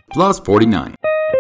Plus 49.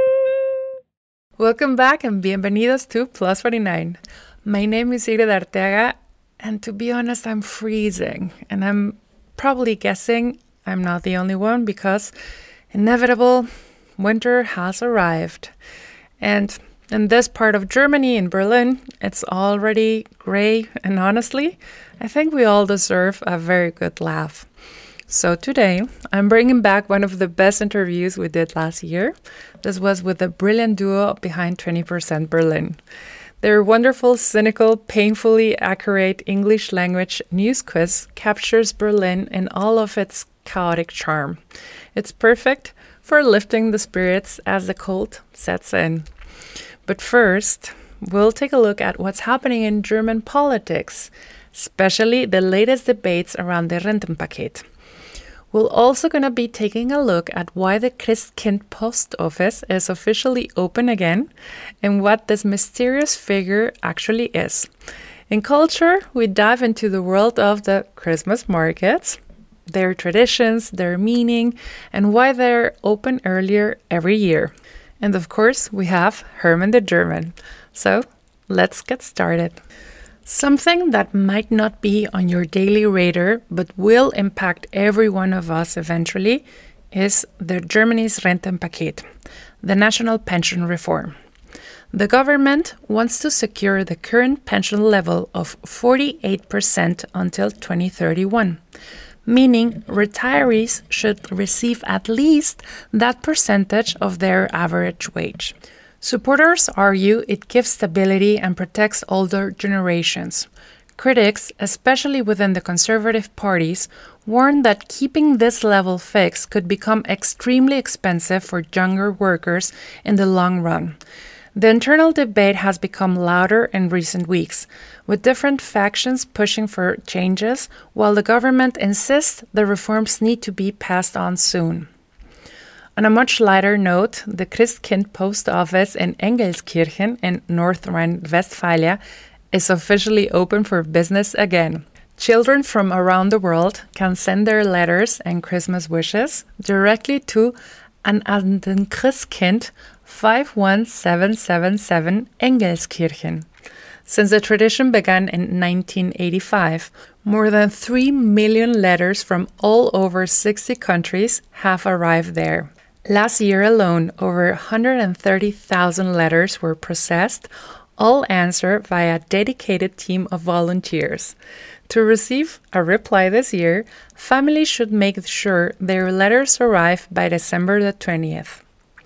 Welcome back and bienvenidos to Plus 49. My name is Sigrid Arteaga, and to be honest, I'm freezing. And I'm probably guessing I'm not the only one because inevitable winter has arrived. And in this part of Germany, in Berlin, it's already gray, and honestly, I think we all deserve a very good laugh. So today, I'm bringing back one of the best interviews we did last year. This was with the brilliant duo behind 20% Berlin. Their wonderful, cynical, painfully accurate English language news quiz captures Berlin in all of its chaotic charm. It's perfect for lifting the spirits as the cold sets in. But first, we'll take a look at what's happening in German politics, especially the latest debates around the Rentenpaket. We're also going to be taking a look at why the Christkind post office is officially open again and what this mysterious figure actually is. In culture, we dive into the world of the Christmas markets, their traditions, their meaning, and why they're open earlier every year. And of course, we have Herman the German. So let's get started. Something that might not be on your daily radar but will impact every one of us eventually is the Germany's Rentenpaket, the national pension reform. The government wants to secure the current pension level of 48% until 2031, meaning retirees should receive at least that percentage of their average wage. Supporters argue it gives stability and protects older generations. Critics, especially within the conservative parties, warn that keeping this level fixed could become extremely expensive for younger workers in the long run. The internal debate has become louder in recent weeks, with different factions pushing for changes, while the government insists the reforms need to be passed on soon. On a much lighter note, the Christkind post office in Engelskirchen in North Rhine-Westphalia is officially open for business again. Children from around the world can send their letters and Christmas wishes directly to an den Christkind 51777 Engelskirchen. Since the tradition began in 1985, more than 3 million letters from all over 60 countries have arrived there. Last year alone, over 130,000 letters were processed, all answered via a dedicated team of volunteers. To receive a reply this year, families should make sure their letters arrive by December the 20th.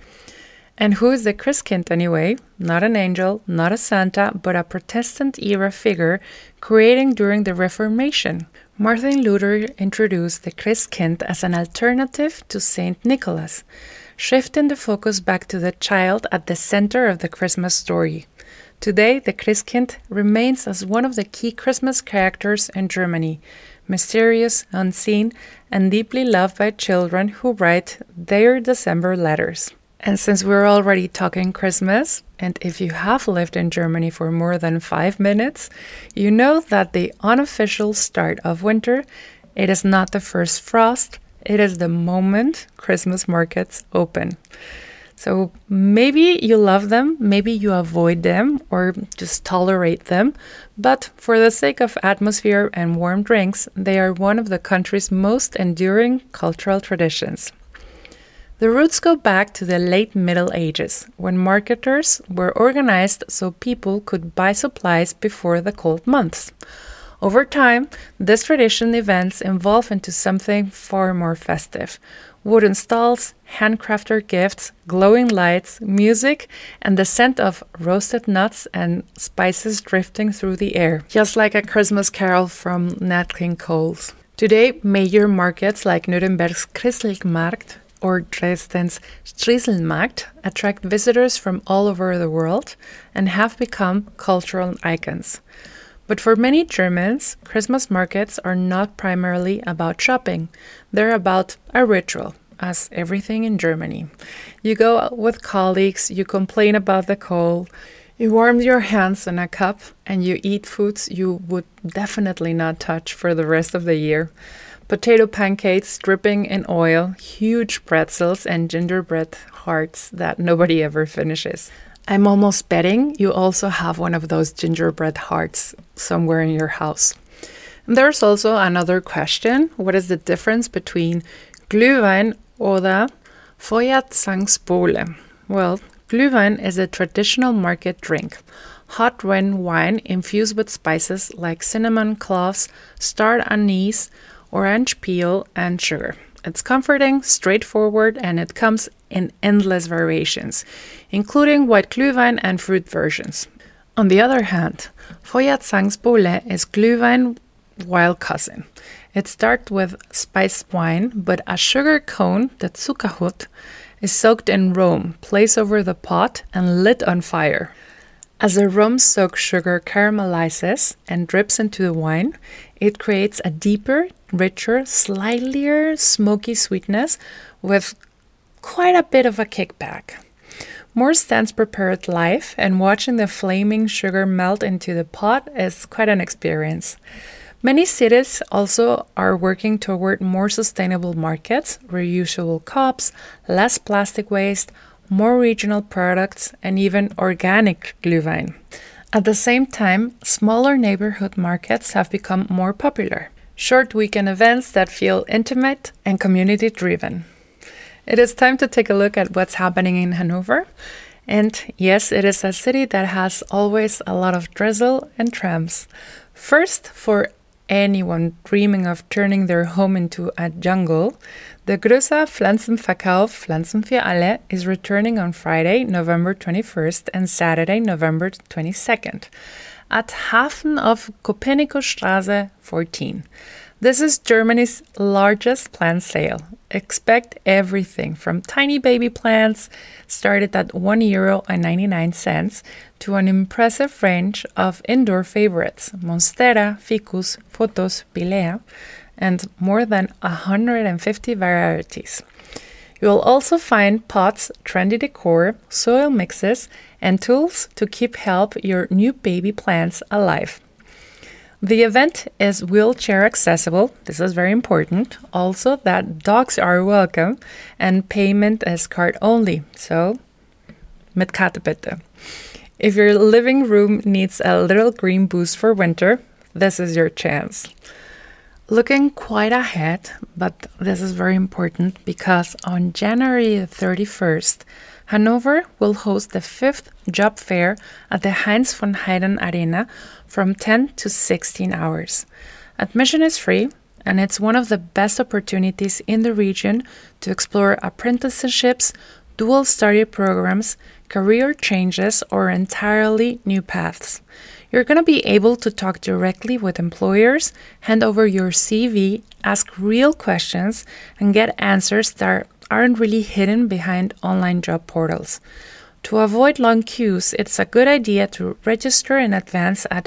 And who is the Christkind anyway? Not an angel, not a Santa, but a Protestant-era figure created during the Reformation. Martin Luther introduced the Christkind as an alternative to Saint Nicholas, shifting the focus back to the child at the center of the Christmas story. Today, the Christkind remains as one of the key Christmas characters in Germany, mysterious, unseen, and deeply loved by children who write their December letters. And since we're already talking Christmas, and if you have lived in Germany for more than 5 minutes, you know that the unofficial start of winter, it is not the first frost, it is the moment Christmas markets open. So maybe you love them, maybe you avoid them, or just tolerate them, but for the sake of atmosphere and warm drinks, they are one of the country's most enduring cultural traditions. The roots go back to the late Middle Ages, when marketers were organized so people could buy supplies before the cold months. Over time, this tradition events evolved into something far more festive. Wooden stalls, handcrafted gifts, glowing lights, music, and the scent of roasted nuts and spices drifting through the air, just like a Christmas carol from Nat King Cole's. Today, major markets like Nuremberg's Christkindlmarkt or Dresden's Strieselmarkt attract visitors from all over the world and have become cultural icons. But for many Germans, Christmas markets are not primarily about shopping. They're about a ritual, as everything in Germany. You go out with colleagues, you complain about the cold, you warm your hands in a cup, and you eat foods you would definitely not touch for the rest of the year. Potato pancakes dripping in oil, huge pretzels, and gingerbread hearts that nobody ever finishes. I'm almost betting you also have one of those gingerbread hearts somewhere in your house. And there's also another question. What is the difference between Glühwein oder Feuerzangsbowle? Well, Glühwein is a traditional market drink. Hot red wine infused with spices like cinnamon, cloves, starred anise, orange peel, and sugar. It's comforting, straightforward, and it comes in endless variations, including white Glühwein and fruit versions. On the other hand, Feuerzangsbowle is Glühwein wild cousin. It starts with spiced wine, but a sugar cone, the Zuckerhut, is soaked in rum, placed over the pot, and lit on fire. As the rum-soaked sugar caramelizes and drips into the wine, it creates a deeper, richer, slightly smoky sweetness with quite a bit of a kickback. More stands prepared live, and watching the flaming sugar melt into the pot is quite an experience. Many cities also are working toward more sustainable markets, reusable cups, less plastic waste, more regional products, and even organic Glühwein. At the same time, smaller neighborhood markets have become more popular. Short weekend events that feel intimate and community-driven. It is time to take a look at what's happening in Hanover. And yes, it is a city that has always a lot of drizzle and trams. First, for anyone dreaming of turning their home into a jungle, the Größer Pflanzenverkauf Pflanzen für alle is returning on Friday, November 21st and Saturday, November 22nd at Hafen of Kopernikustraße 14. This is Germany's largest plant sale. Expect everything from tiny baby plants started at €1.99 to an impressive range of indoor favorites, Monstera, Ficus, Photos, Pilea, and more than 150 varieties. You will also find pots, trendy decor, soil mixes, and tools to help your new baby plants alive. The event is wheelchair accessible. This is very important. Also, that dogs are welcome and payment is card only. So, mit Karte bitte. If your living room needs a little green boost for winter, this is your chance. Looking quite ahead, but this is very important because on January 31st, Hanover will host the 5th job fair at the Heinz von Heiden Arena from 10 to 16 hours. Admission is free, and it's one of the best opportunities in the region to explore apprenticeships, dual study programs, career changes, or entirely new paths. You're going to be able to talk directly with employers, hand over your CV, ask real questions, and get answers that aren't really hidden behind online job portals. To avoid long queues, it's a good idea to register in advance at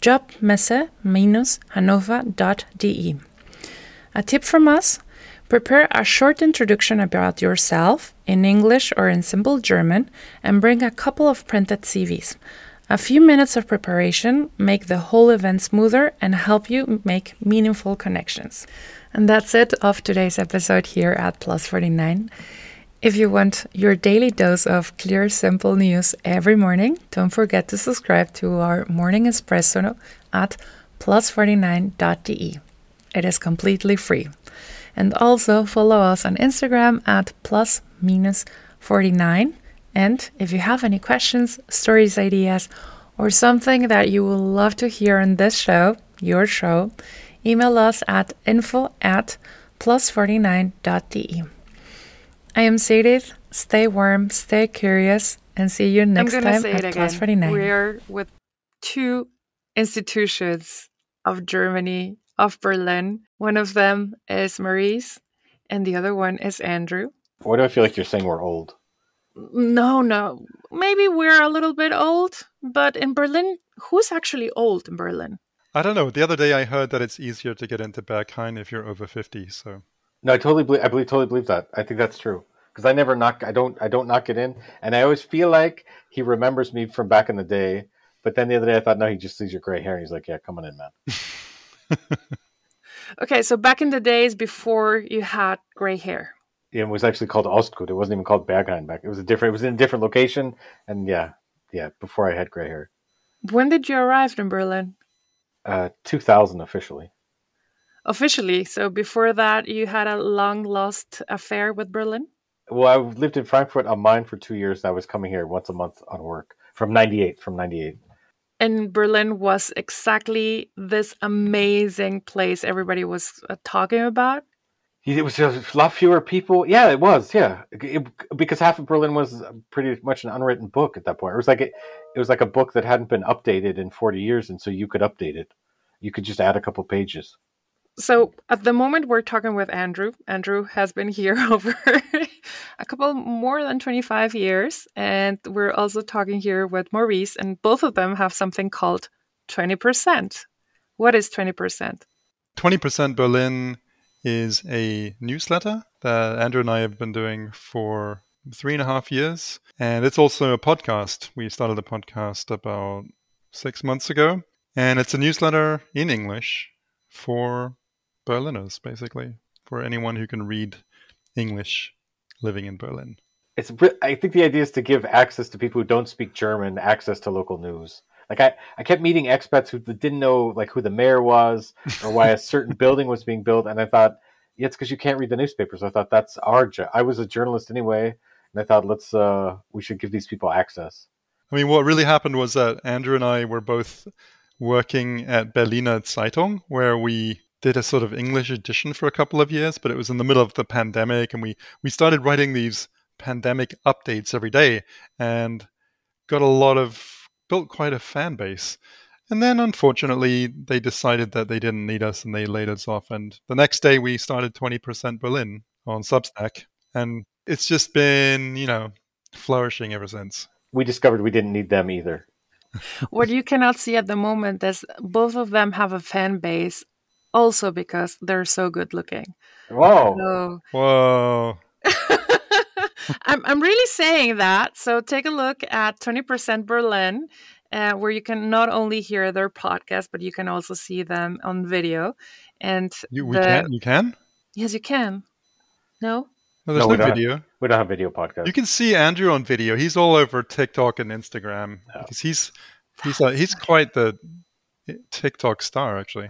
jobmesse-hannover.de. A tip from us: prepare a short introduction about yourself in English or in simple German and bring a couple of printed CVs. A few minutes of preparation make the whole event smoother and help you make meaningful connections. And that's it of today's episode here at Plus 49. If you want your daily dose of clear, simple news every morning, don't forget to subscribe to our morning espresso at plus49.de. It is completely free. And also follow us on Instagram at plus-49. And if you have any questions, stories, ideas, or something that you would love to hear on this show, your show, email us at info@plus49.de. I am Sadie. Stay warm, stay curious, and see you next time at Plus 49. We're with two institutions of Germany, of Berlin. One of them is Maurice, and the other one is Andrew. Why do I feel like you're saying we're old? No. Maybe we're a little bit old, but in Berlin, who's actually old in Berlin? I don't know. The other day I heard that it's easier to get into Berghain if you're over 50. So no, I totally believe that. I think that's true because I never knock. I don't knock it in, and I always feel like he remembers me from back in the day. But then the other day I thought, no, he just sees your gray hair. And he's like, yeah, come on in, man. Okay, so back in the days before you had gray hair. It was actually called Ostgut. It wasn't even called Berghain back. It was in a different location, and yeah, before I had gray hair. When did you arrive in Berlin? 2000 officially. Officially. So before that, you had a long lost affair with Berlin? Well, I lived in Frankfurt on Main for 2 years. And I was coming here once a month on work from '98. And Berlin was exactly this amazing place everybody was talking about. It was just a lot fewer people. Yeah, it was. Yeah, because half of Berlin was pretty much an unwritten book at that point. It was like a book that hadn't been updated in 40 years, and so you could update it. You could just add a couple pages. So at the moment, we're talking with Andrew. Andrew has been here over a couple more than 25 years. And we're also talking here with Maurice, and both of them have something called 20%. What is 20%? 20% Berlin is a newsletter that Andrew and I have been doing for 3.5 years. And it's also a podcast. We started a podcast about 6 months ago. And it's a newsletter in English for Berliners, basically, for anyone who can read English living in Berlin. I think the idea is to give access to people who don't speak German, access to local news. Like I kept meeting expats who didn't know like who the mayor was or why a certain building was being built, and I thought, yeah, it's because you can't read the newspapers. I thought that's our job. I was a journalist anyway, and I thought we should give these people access. I mean, what really happened was that Andrew and I were both working at Berliner Zeitung, where we did a sort of English edition for a couple of years, but it was in the middle of the pandemic, and we started writing these pandemic updates every day and built quite a fan base. And then unfortunately they decided that they didn't need us and they laid us off, and the next day we started 20% Berlin on Substack, and it's just been, flourishing ever since. We discovered we didn't need them either. What you cannot see at the moment is both of them have a fan base also because they're so good looking. Whoa. So, whoa. I'm really saying that. So take a look at 20% Berlin, where you can not only hear their podcast, but you can also see them on video. And you can? Yes, you can. No? No, there's no video. We don't have video podcast. You can see Andrew on video. He's all over TikTok and Instagram because he's quite the TikTok star, actually.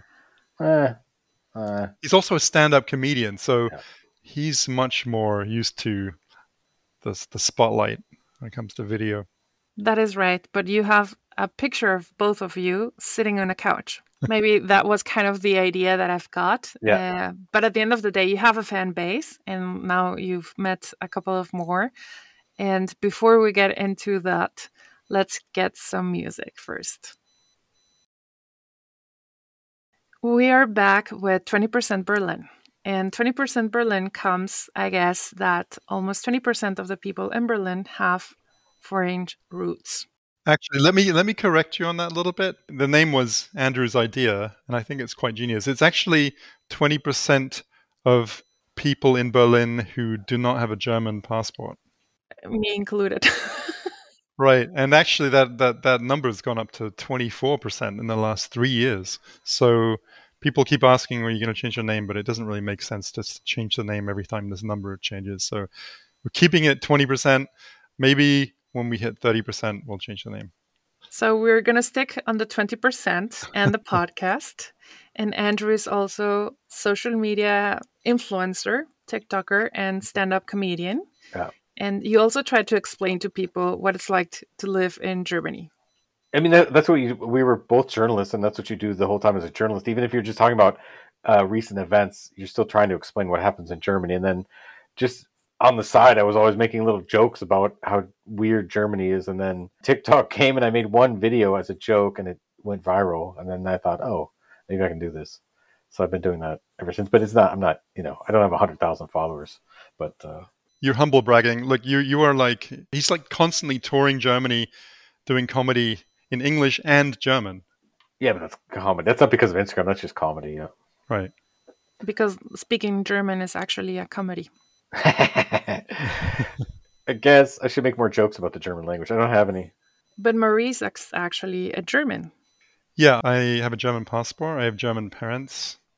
He's also a stand-up comedian, so he's much more used to the spotlight when it comes to video. That is right, but you have a picture of both of you sitting on a couch. Maybe that was kind of the idea that I've got. Yeah. But at the end of the day, you have a fan base, and now you've met a couple of more. And before we get into that, let's get some music first. We are back with 20% Berlin. And 20% Berlin comes, I guess, that almost 20% of the people in Berlin have foreign roots. Actually, let me correct you on that a little bit. The name was Andrew's idea, and I think it's quite genius. It's actually 20% of people in Berlin who do not have a German passport. Me included. Right, and actually that number has gone up to 24% in the last 3 years. So people keep asking, are you going to change your name? But it doesn't really make sense to change the name every time this number changes. So we're keeping it 20%. Maybe when we hit 30%, we'll change the name. So we're going to stick on the 20% and the podcast. And Andrew is also social media influencer, TikToker, and stand-up comedian. Yeah. And you also try to explain to people what it's like to live in Germany. I mean, that's what we were both journalists, and that's what you do the whole time as a journalist. Even if you're just talking about recent events, you're still trying to explain what happens in Germany. And then just on the side, I was always making little jokes about how weird Germany is. And then TikTok came and I made one video as a joke and it went viral. And then I thought, oh, maybe I can do this. So I've been doing that ever since. But I'm not, I don't have 100,000 followers. But you're humble bragging. Look, you are like, he's like constantly touring Germany, doing comedy in English and German. Yeah, but that's comedy. That's not because of Instagram. That's just comedy. Yeah. Right. Because speaking German is actually a comedy. I guess I should make more jokes about the German language. I don't have any. But Maurice is actually a German. Yeah, I have a German passport. I have German parents.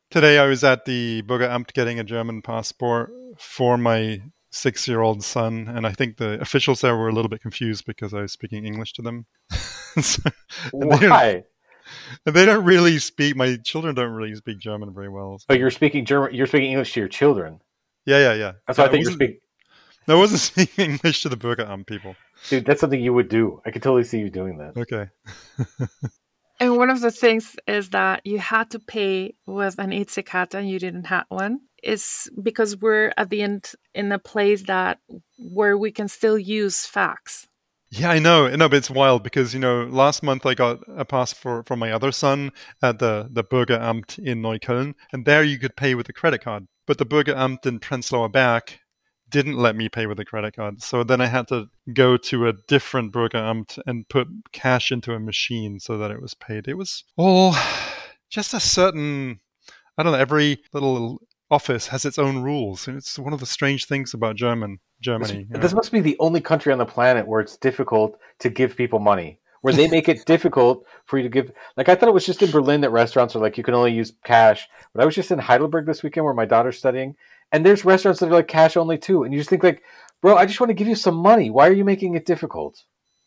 Today I was at the Bürgeramt getting a German passport for my 6-year-old son, and I think the officials there were a little bit confused because I was speaking English to them. So, and Why? they don't really speak. My children don't really speak German very well. So. Oh, you're speaking German. You're speaking English to your children. Yeah. That's why I think you're speaking. No, I wasn't speaking English to the Bürgeramt people. Dude, that's something you would do. I could totally see you doing that. Okay. And one of the things is that you had to pay with an EC-Karte and you didn't have one. Is because we're at the end in a place where we can still use fax. Yeah, I know. No, but it's wild because, last month I got a pass for my other son at the Bürgeramt in Neukölln, and there you could pay with a credit card. But the Bürgeramt in Prenzlauer Berg didn't let me pay with a credit card. So then I had to go to a different Bürgeramt and put cash into a machine so that it was paid. It was all just a certain, I don't know, every little office has its own rules. And it's one of the strange things about Germany. This must be the only country on the planet where it's difficult to give people money, where they make it difficult for you to give. Like, I thought it was just in Berlin that restaurants are like, you can only use cash. But I was just in Heidelberg this weekend where my daughter's studying, and there's restaurants that are like cash only too. And you just think like, bro, I just want to give you some money. Why are you making it difficult?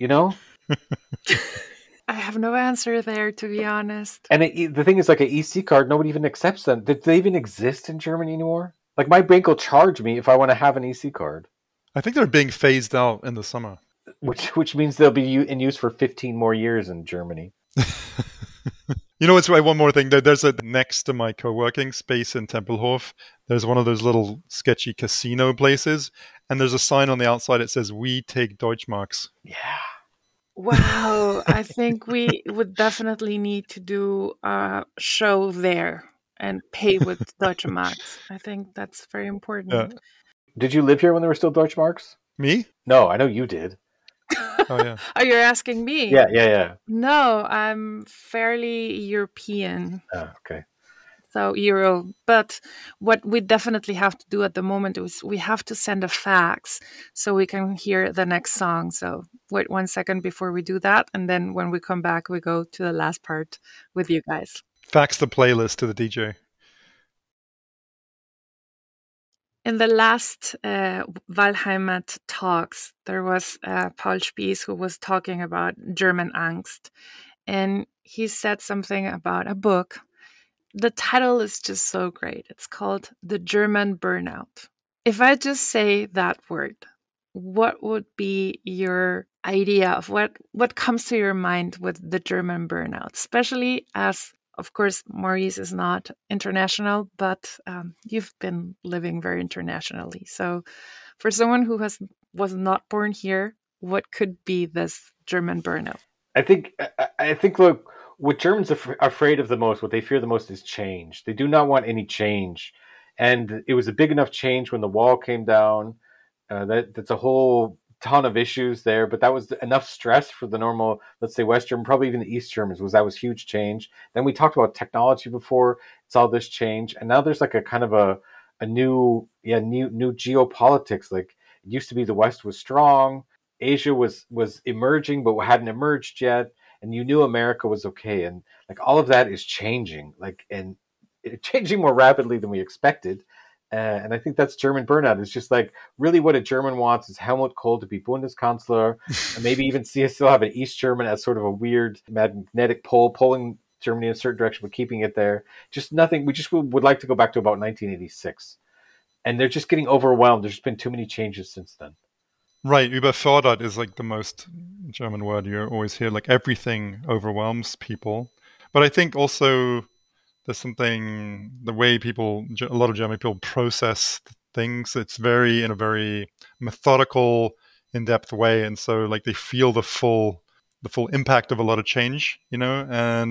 I have no answer there, to be honest. And the thing is, like, an EC card, nobody even accepts them. Did they even exist in Germany anymore? Like, my bank will charge me if I want to have an EC card. I think they're being phased out in the summer. Which means they'll be in use for 15 more years in Germany. It's right. One more thing. There's next to my co-working space in Tempelhof, there's one of those little sketchy casino places, and there's a sign on the outside that says, "We take Deutschmarks." Yeah. Wow. I think we would definitely need to do a show there and pay with Deutsche Marks. I think that's very important. Yeah. Did you live here when there were still Deutschmarks? Me? No, I know you did. Oh, yeah. Oh, you're asking me? Yeah. No, I'm fairly European. Oh, okay. So Euro. But what we definitely have to do at the moment is we have to send a fax so we can hear the next song. So wait 1 second before we do that. And then when we come back, we go to the last part with you guys. Fax the playlist to the DJ. In the last Wahlheimat talks, there was Paul Spies who was talking about German angst. And he said something about a book. The title is just so great. It's called The German Burnout. If I just say that word, what would be your idea of what comes to your mind with the German burnout? Especially as, of course, Maurice is not international, but you've been living very internationally. So for someone who was not born here, what could be this German burnout? I think, look, what Germans are afraid of the most, what they fear the most is change. They do not want any change. And it was a big enough change when the wall came down. That's a whole ton of issues there, but that was enough stress for the normal, let's say, West German, probably even the East Germans, that was huge change. Then we talked about technology before. It's all this change. And now there's like a kind of a new geopolitics. Like, it used to be the West was strong. Asia was emerging, but hadn't emerged yet. And you knew America was okay. And like all of that is changing, and changing more rapidly than we expected. And I think that's German burnout. It's just like really what a German wants is Helmut Kohl to be Bundeskanzler, and maybe even still have an East German as sort of a weird magnetic pole pulling Germany in a certain direction, but keeping it there. Just nothing. We just would like to go back to about 1986. And they're just getting overwhelmed. There's been too many changes since then. Right. Überfordert is like the most German word you always hear. Like everything overwhelms people. But I think also there's something, the way a lot of German people process things, it's in a very methodical, in-depth way. And so like they feel the full impact of a lot of change, and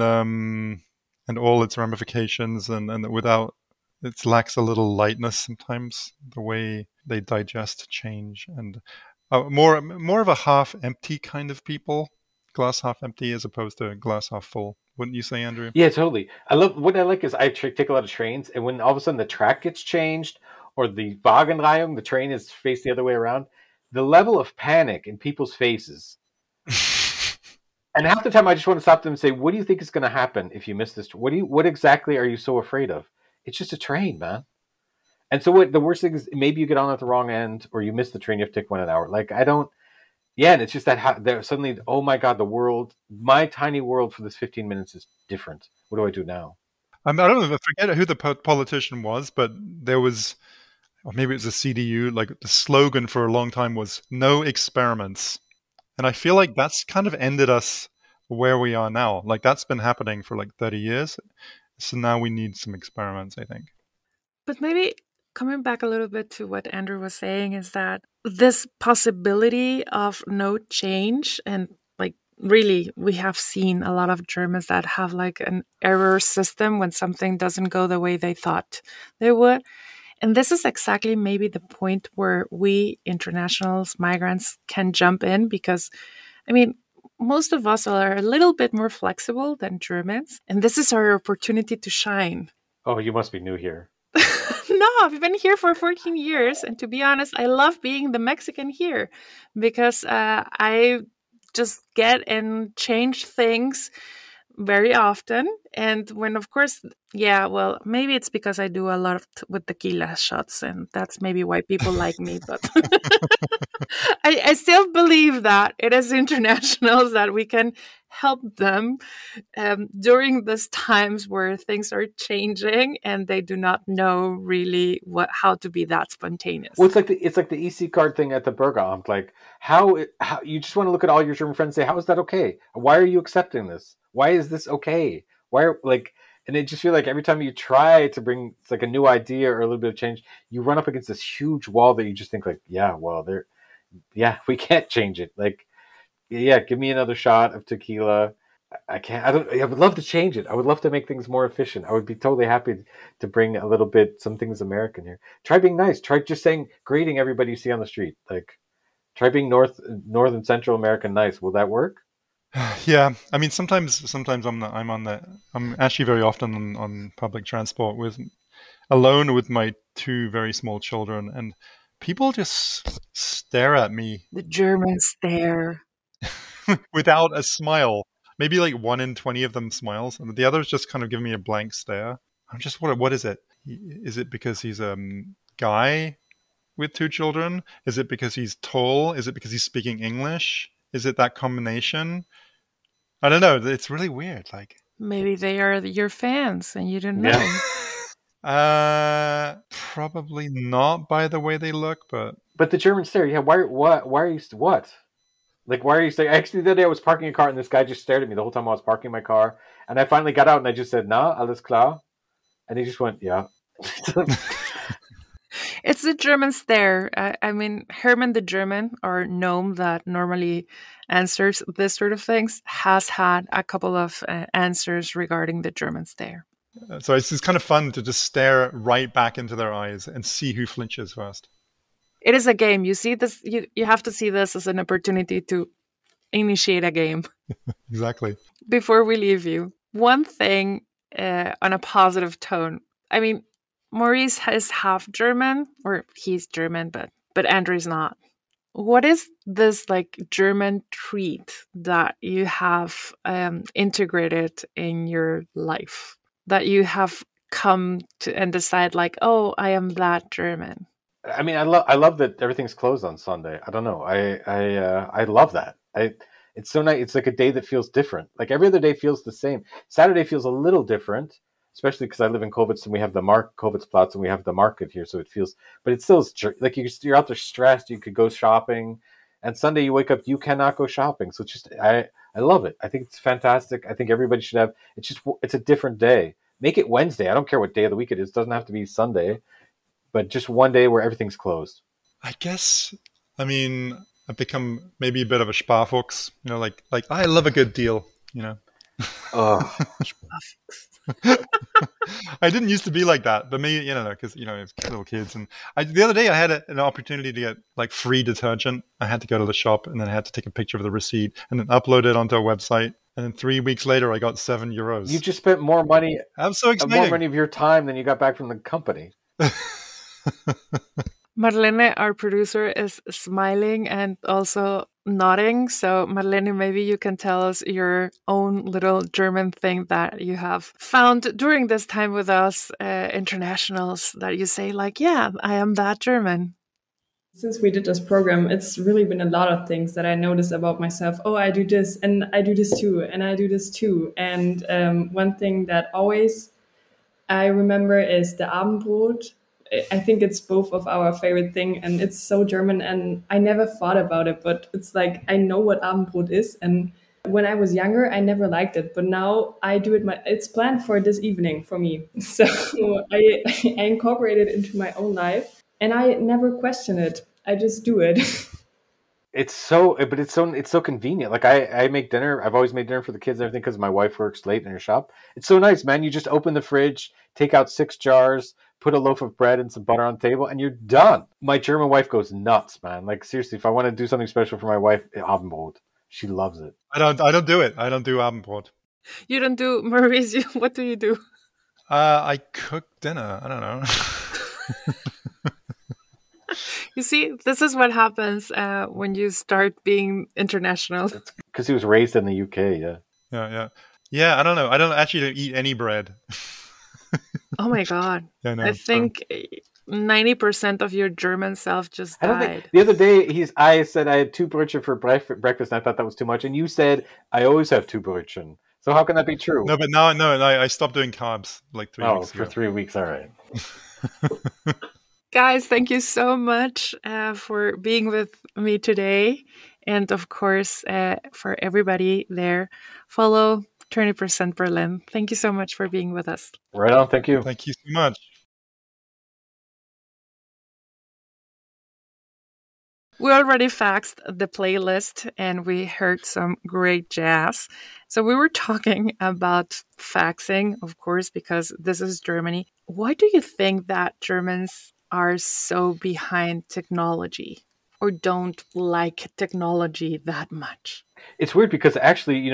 all its ramifications and without, it lacks a little lightness sometimes, the way they digest change, and more of a half empty kind of people, glass half empty as opposed to glass half full. Wouldn't you say, Andrew? Yeah, totally. What I like is I take a lot of trains, and when all of a sudden the track gets changed or the Wagenreihung, the train is faced the other way around, the level of panic in people's faces. And half the time I just want to stop them and say, what do you think is going to happen if you miss this? What exactly are you so afraid of? It's just a train, man. And so what the worst thing is, maybe you get on at the wrong end, or you miss the train. You have to take 1 hour. Like I don't. Yeah, and it's just that there suddenly. Oh my God, the world, my tiny world for this 15 minutes is different. What do I do now? I don't know, I forget who the politician was, but there was, or maybe it was a CDU, like the slogan for a long time was "No experiments," and I feel like that's kind of ended us where we are now. Like that's been happening for like 30 years, so now we need some experiments, I think. But maybe coming back a little bit to what Andrew was saying is that this possibility of no change, and like really we have seen a lot of Germans that have like an error system when something doesn't go the way they thought they would. And this is exactly maybe the point where we internationals, migrants, can jump in because, I mean, most of us are a little bit more flexible than Germans, and this is our opportunity to shine. Oh, you must be new here. No, I've been here for 14 years. And to be honest, I love being the Mexican here because I just get and change things very often. And when, of course, yeah, well, maybe it's because I do a lot of with tequila shots, and that's maybe why people like me. But I still believe that it is internationals that we can help them during these times where things are changing and they do not know really how to be that spontaneous. Well, it's like the EC card thing at the Burgamt. Like how you just want to look at all your German friends and say, how is that okay? Why are you accepting this? Why is this okay? And it just feel like every time you try to bring like a new idea or a little bit of change, you run up against this huge wall that you just think like, we can't change it. Like, yeah, give me another shot of tequila. I can't. I would love to change it. I would love to make things more efficient. I would be totally happy to bring a little bit, some things American here. Try being nice. Try just greeting everybody you see on the street. Like, try being North and Central American nice. Will that work? Yeah, I mean, sometimes I'm actually very often on public transport alone with my two very small children, and people just stare at me. The German stare. Without a smile. Maybe like 1 in 20 of them smiles, and the others just kind of give me a blank stare. I'm just, what is it? Is it because he's a guy with 2 children? Is it because he's tall? Is it because he's speaking English? Is it that combination? I don't know. It's really weird. Like maybe they are your fans and you don't know. Probably not by the way they look, but the German stare. Yeah, why are you what? Like, why are you saying? Actually, the other day I was parking a car and this guy just stared at me the whole time I was parking my car. And I finally got out and I just said, "Na, alles klar," and he just went, "Yeah." It's the German stare. I mean, Herman the German, or Gnome, that normally answers this sort of things, has had a couple of answers regarding the German stare. So it's just kind of fun to just stare right back into their eyes and see who flinches first. It is a game. You see this. You have to see this as an opportunity to initiate a game. Exactly. Before we leave you, one thing on a positive tone. I mean, Maurice is half German, or he's German, but Andrew's not. What is this like German treat that you have integrated in your life, that you have come to and decide like, oh, I am that German? I mean, I love that everything's closed on Sunday. I don't know. I love that. It's so nice. It's like a day that feels different. Like every other day feels the same. Saturday feels a little different, especially because I live in Kovitz and we have the Kovitzplatz and we have the market here. So it feels, but it's still like you're out there stressed. You could go shopping, and Sunday you wake up, you cannot go shopping. So it's just, I love it. I think it's fantastic. I think everybody should have, it's a different day. Make it Wednesday. I don't care what day of the week it is. It doesn't have to be Sunday, but just one day where everything's closed. I guess, I mean, I've become maybe a bit of a Sparfuchs, like I love a good deal, Oh. I didn't used to be like that, but maybe, because, it's little kids. And the other day I had an opportunity to get like free detergent. I had to go to the shop and then I had to take a picture of the receipt and then upload it onto a website. And then 3 weeks later, I got €7. You just spent more money. I'm so excited. More money of your time than you got back from the company. Marlene, our producer, is smiling and also nodding. So, Marlene, maybe you can tell us your own little German thing that you have found during this time with us internationals that you say, like, yeah, I am that German. Since we did this program, it's really been a lot of things that I noticed about myself. Oh, I do this, and I do this too, and I do this too. And one thing that always I remember is the Abendbrot. I think it's both of our favorite thing, and it's so German. And I never thought about it, but it's like I know what Abendbrot is. And when I was younger, I never liked it, but now I do it. It's planned for this evening for me, so I incorporate it into my own life, and I never question it. I just do it. It's so convenient. Like I make dinner. I've always made dinner for the kids and everything because my wife works late in her shop. It's so nice, man. You just open the fridge, take out 6 jars, put a loaf of bread and some butter on the table, and you're done. My German wife goes nuts, man. Like seriously, if I want to do something special for my wife, Abendbrot. She loves it. I don't do it. I don't do Abendbrot. You don't do, Maurice, what do you do? I cook dinner. I don't know. You see, this is what happens when you start being international. Because he was raised in the UK, yeah. Yeah, I don't know. I don't actually eat any bread. Oh my God. Yeah, no, I think 90% of your German self just died. The other day, I said I had 2 Brötchen for breakfast, and I thought that was too much. And you said, I always have 2 Brötchen. So how can that be true? No, but now I stopped doing carbs like 3 weeks ago. For 3 weeks, all right. Guys, thank you so much for being with me today. And of course, for everybody there, follow 20% Berlin. Thank you so much for being with us. Right on. Thank you. Thank you so much. We already faxed the playlist and we heard some great jazz. So we were talking about faxing, of course, because this is Germany. Why do you think that Germans are so behind technology or don't like technology that much? It's weird because actually,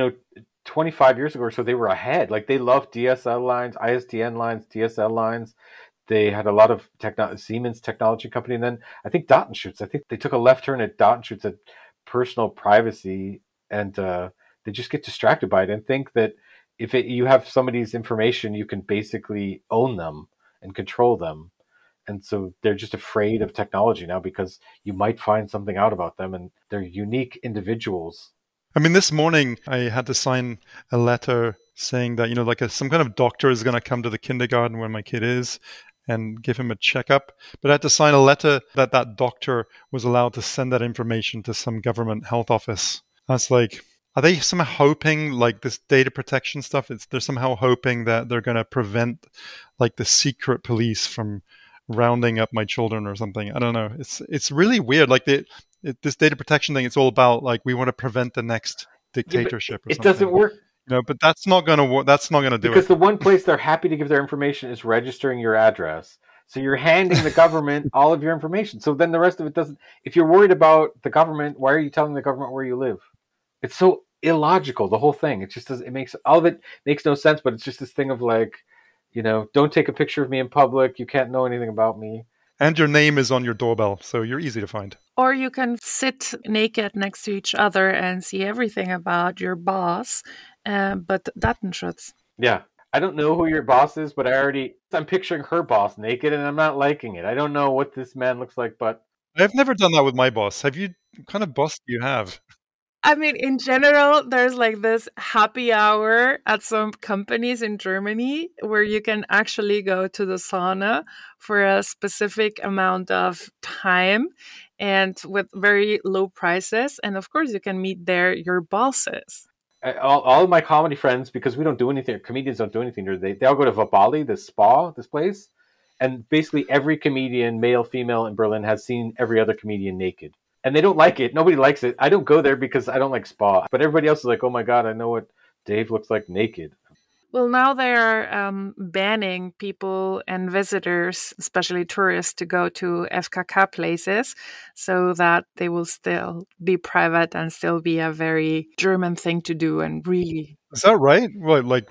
25 years ago or so, they were ahead. Like they loved DSL lines, ISDN lines, DSL lines. They had a lot of Siemens technology company. And then I think Datenschutz, I think they took a left turn at Datenschutz at personal privacy. And they just get distracted by it and think that if you have somebody's information, you can basically own them and control them. And so they're just afraid of technology now because you might find something out about them, and they're unique individuals. I mean, this morning I had to sign a letter saying that, some kind of doctor is going to come to the kindergarten where my kid is and give him a checkup. But I had to sign a letter that doctor was allowed to send that information to some government health office. I was like, are they somehow hoping, like this data protection stuff, they're somehow hoping that they're going to prevent like the secret police from rounding up my children or something? I don't know. It's really weird. Like this data protection thing, it's all about like we want to prevent the next dictatorship. It doesn't work. But that's not going to work. That's not going to do because it. The one place they're happy to give their information is registering your address. So you're handing the government all of your information. So then the rest of it doesn't. If you're worried about the government, why are you telling the government where you live? It's so illogical. The whole thing. It just does. It makes all of it makes no sense. But it's just this thing of like, don't take a picture of me in public. You can't know anything about me. And your name is on your doorbell, so you're easy to find. Or you can sit naked next to each other and see everything about your boss, but Datenschutz. Yeah. I don't know who your boss is, but I'm picturing her boss naked and I'm not liking it. I don't know what this man looks like, but... I've never done that with my boss. What kind of boss do you have? I mean, in general, there's like this happy hour at some companies in Germany where you can actually go to the sauna for a specific amount of time and with very low prices. And of course, you can meet there your bosses. All of my comedy friends, because we don't do anything, comedians don't do anything, they all go to Vabali, this place. And basically every comedian, male, female in Berlin has seen every other comedian naked. And they don't like it. Nobody likes it. I don't go there because I don't like spa. But everybody else is like, oh my God, I know what Dave looks like naked. Well, now they are banning people and visitors, especially tourists, to go to FKK places so that they will still be private and still be a very German thing to do and really... Is that right? What, like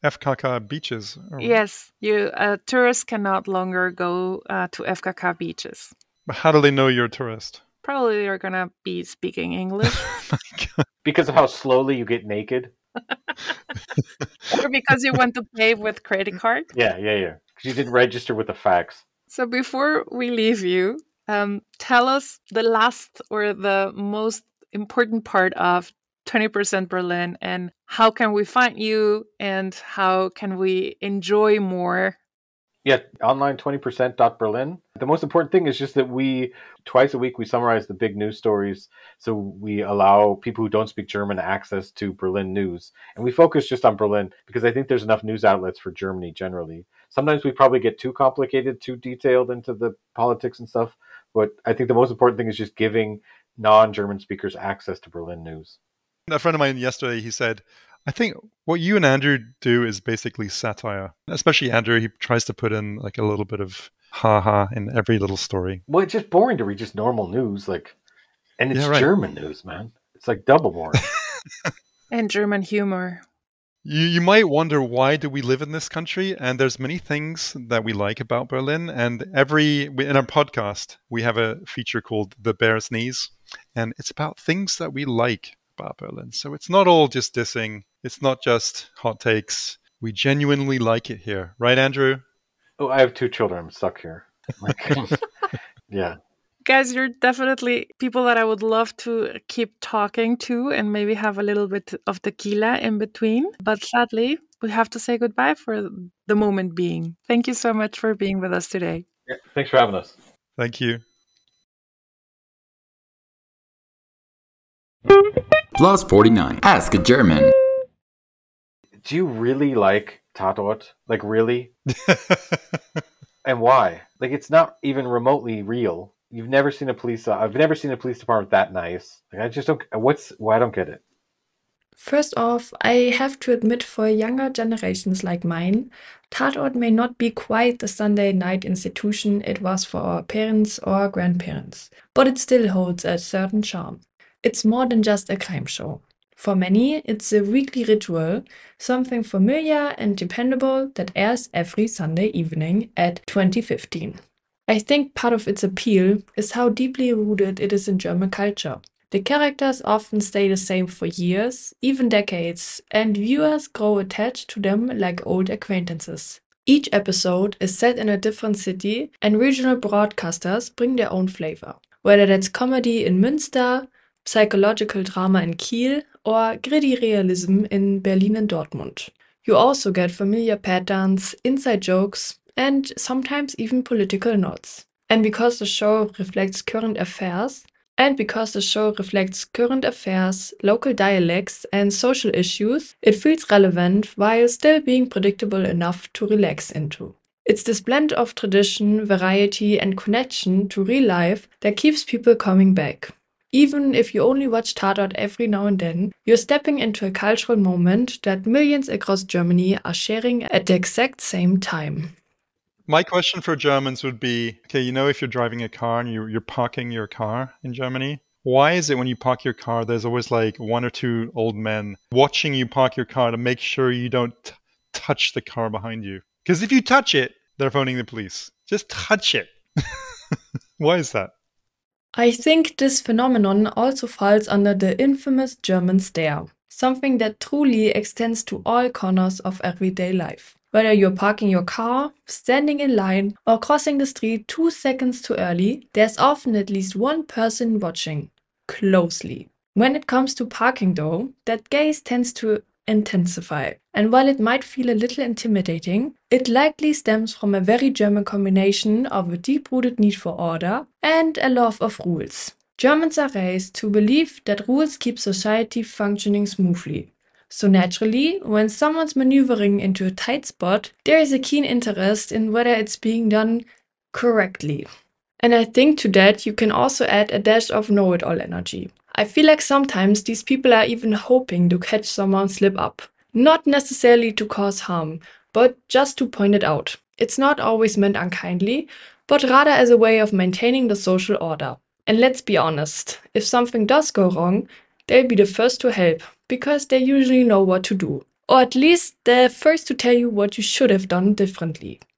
FKK beaches? Yes. Tourists can no longer go to FKK beaches. But how do they know you're a tourist? probably you're gonna be speaking English. Because of how slowly you get naked. Or because you want to pay with credit card. Yeah. Because you didn't register with the fax. So before we leave you, tell us the last or the most important part of 20% Berlin, and how can we find you, and how can we enjoy more? Yeah, online 20%.berlin. The most important thing is just that twice a week, we summarize the big news stories. So we allow people who don't speak German access to Berlin news. And we focus just on Berlin because I think there's enough news outlets for Germany generally. Sometimes we probably get too complicated, too detailed into the politics and stuff. But I think the most important thing is just giving non-German speakers access to Berlin news. A friend of mine yesterday, he said, I think what you and Andrew do is basically satire. Especially Andrew, he tries to put in like a little bit of ha-ha in every little story. Well, it's just boring to read just normal news. And it's German news, man. It's like double boring. And German humor. You might wonder, why do we live in this country? And there's many things that we like about Berlin. And in our podcast, we have a feature called The Bear's Knees. And it's about things that we like about Berlin. So it's not all just dissing. It's not just hot takes. We genuinely like it here. Right, Andrew? Oh, I have 2 children. I'm stuck here. Yeah. Guys, you're definitely people that I would love to keep talking to and maybe have a little bit of tequila in between. But sadly, we have to say goodbye for the moment being. Thank you so much for being with us today. Yeah, thanks for having us. Thank you. Plus 49. Ask a German. Do you really like Tatort? Like, really? And why? Like, it's not even remotely real. You've never seen I've never seen a police department that nice. Like, I just don't, I don't get it. First off, I have to admit, for younger generations like mine, Tatort may not be quite the Sunday night institution it was for our parents or grandparents, but it still holds a certain charm. It's more than just a crime show. For many, it's a weekly ritual, something familiar and dependable that airs every Sunday evening at 20:15. I think part of its appeal is how deeply rooted it is in German culture. The characters often stay the same for years, even decades, and viewers grow attached to them like old acquaintances. Each episode is set in a different city, and regional broadcasters bring their own flavor. Whether that's comedy in Münster, psychological drama in Kiel, or gritty realism in Berlin and Dortmund. You also get familiar patterns, inside jokes, and sometimes even political nods. And because the show reflects current affairs, local dialects, and social issues, it feels relevant while still being predictable enough to relax into. It's this blend of tradition, variety, and connection to real life that keeps people coming back. Even if you only watch Tatort every now and then, you're stepping into a cultural moment that millions across Germany are sharing at the exact same time. My question for Germans would be, okay, if you're driving a car and you're parking your car in Germany, why is it when you park your car, there's always like 1 or 2 old men watching you park your car to make sure you don't touch the car behind you? Because if you touch it, they're phoning the police. Just touch it. Why is that? I think this phenomenon also falls under the infamous German stare, something that truly extends to all corners of everyday life. Whether you're parking your car, standing in line, or crossing the street 2 seconds too early, there's often at least one person watching closely. When it comes to parking though, that gaze tends to intensify. And while it might feel a little intimidating, it likely stems from a very German combination of a deep-rooted need for order and a love of rules. Germans are raised to believe that rules keep society functioning smoothly. So naturally, when someone's maneuvering into a tight spot, there is a keen interest in whether it's being done correctly. And I think to that you can also add a dash of know-it-all energy. I feel like sometimes these people are even hoping to catch someone slip up. Not necessarily to cause harm, but just to point it out. It's not always meant unkindly, but rather as a way of maintaining the social order. And let's be honest, if something does go wrong, they'll be the first to help, because they usually know what to do. Or at least they're first to tell you what you should have done differently.